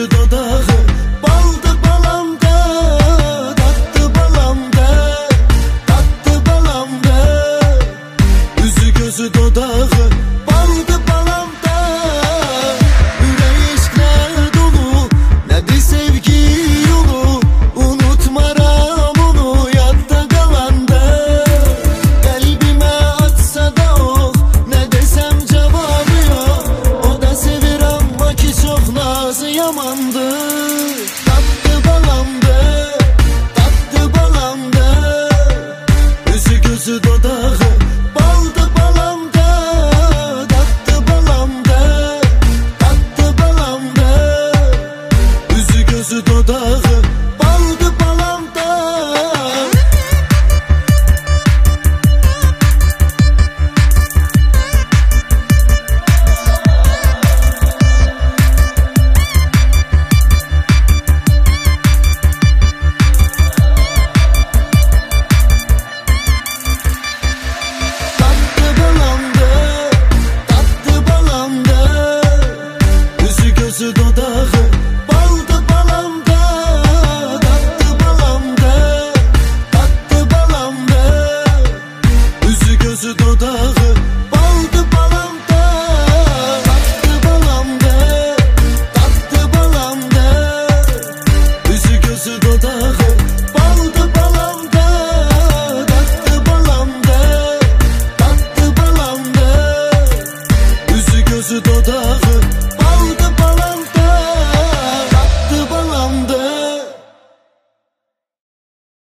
gözü dodağı, baldı balamda, tattı balamda, tattı balamda. Yüzü gözü dodağı, baldı balamda. Yüreği işler dolu, nedir sevgi yolu, unutmaram onu yadda kalanda. Kalbime atsa da oh, ne desem cevabı yok. O da sevir ama ki çok nazı yamandı. Tattı balamda, tattı balamda. Yüzü gözü dodağı, baldı balamda, tattı balamda, tattı balamda. Yüzü gözü dodağı, baldı balamda. Gözü dodağı, baldı balamda, tattı balamda, tattı balamda. Yüzü gözü dodağı, baldı balamda, tattı balamda, tattı balamda. Yüzü gözü dodağı, baldı balamda, tattı balamda, tattı balamda. Yüzü gözü dodağı.